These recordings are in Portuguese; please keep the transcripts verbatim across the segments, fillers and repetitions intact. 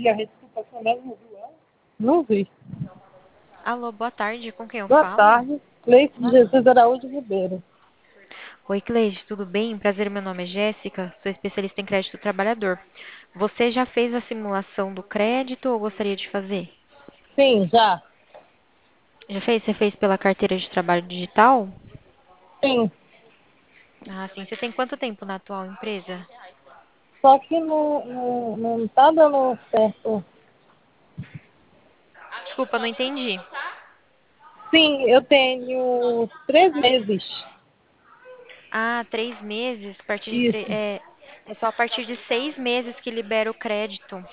dia, desculpa, a Sandra não viu ela? Não vi. Alô, boa tarde, com quem eu Boa falo? tarde, Cleice de Jesus Araújo Ribeiro. Oi, Cleide, tudo bem? Prazer, meu nome é Jéssica, sou especialista em crédito trabalhador. Você já fez a simulação do crédito ou gostaria de fazer? Sim, já. Já fez? Você fez pela carteira de trabalho digital? Sim, Ah, sim. Você tem quanto tempo na atual empresa? só que não, não, não tá dando certo. Desculpa, não entendi. Sim, eu tenho três meses. Ah, três meses. A partir de tre- Isso. é, é só a partir de seis meses que libera o crédito.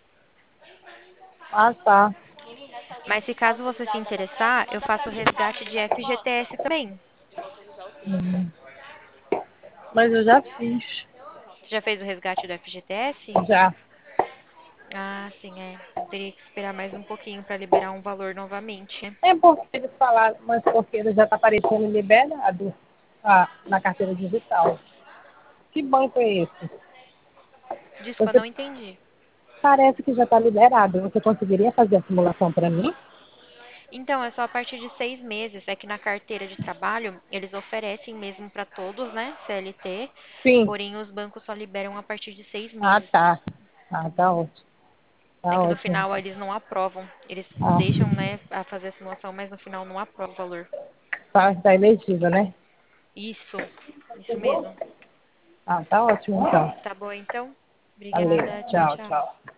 Ah, tá. Mas se caso você se interessar, eu faço o resgate de F G T S também. Hum, Mas eu já fiz. Você já fez o resgate do F G T S? Já. Ah, sim, é. Eu teria que esperar mais um pouquinho para liberar um valor novamente. É porque eles falaram, mas porque ele já está aparecendo liberado ah, na carteira digital. Que banco é esse? Desculpa, Você não entendi. parece que já está liberado. Você conseguiria fazer a simulação para mim? Então, é só a partir de seis meses. É que na carteira de trabalho eles oferecem mesmo para todos, né? C L T. Sim. Porém, os bancos só liberam a partir de seis Ah, meses. tá. Ah, tá ótimo. É Tá que no ótimo. final eles não aprovam. Eles Ah, deixam, né, a fazer a simulação, mas no final não aprovam o valor. tá, tá elegível, né? Isso, isso mesmo. Ah, tá ótimo então. Tá bom, então? Valeu. Obrigada. Tchau, Tchau, tchau. tchau.